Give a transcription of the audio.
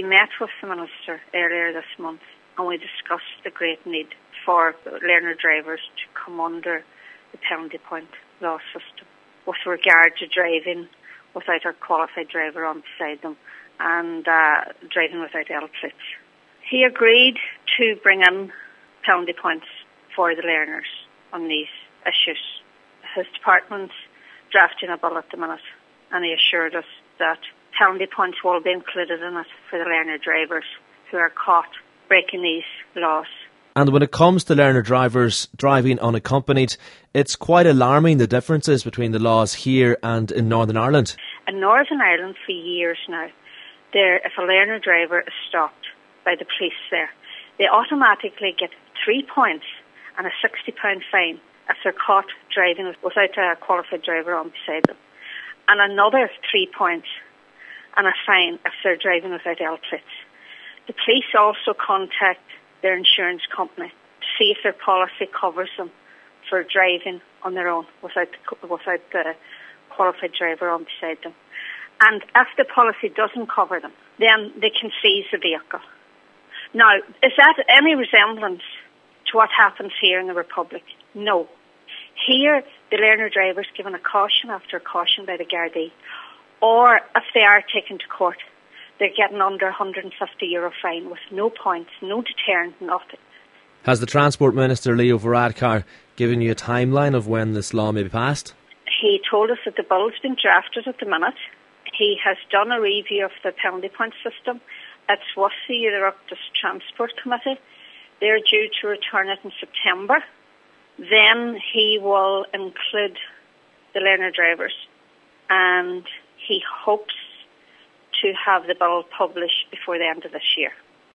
We met with the Minister earlier this month and we discussed the great need for learner drivers to come under the penalty point law system with regard to driving without a qualified driver on beside them and driving without L plates. He agreed to bring in penalty points for the learners on these issues. His department's drafting a bill at the minute, and he assured us that penalty points will be included in it for the learner drivers who are caught breaking these laws. And when it comes to learner drivers driving unaccompanied, it's quite alarming the differences between the laws here and in Northern Ireland. In Northern Ireland for years now, if a learner driver is stopped by the police there, they automatically get 3 points and a £60 fine if they're caught driving without a qualified driver on beside them, and another 3 points and a fine if they're driving without L plates. The police also contact their insurance company to see if their policy covers them for driving on their own without the qualified driver on beside them. And if the policy doesn't cover them, then they can seize the vehicle. Now, is that any resemblance to what happens here in the Republic? No. Here, the learner driver's given a caution after caution by the Gardaí, or if they are taken to court, they're getting under €150 fine with no points, no deterrent, nothing. Has the Transport Minister, Leo Varadkar, given you a timeline of when this law may be passed? He told us that the bill's been drafted at the minute. He has done a review of the penalty point system. It's with the Oireachtas Transport Committee. They're due to return it in September. Then he will include the learner drivers, and he hopes to have the bill published before the end of this year.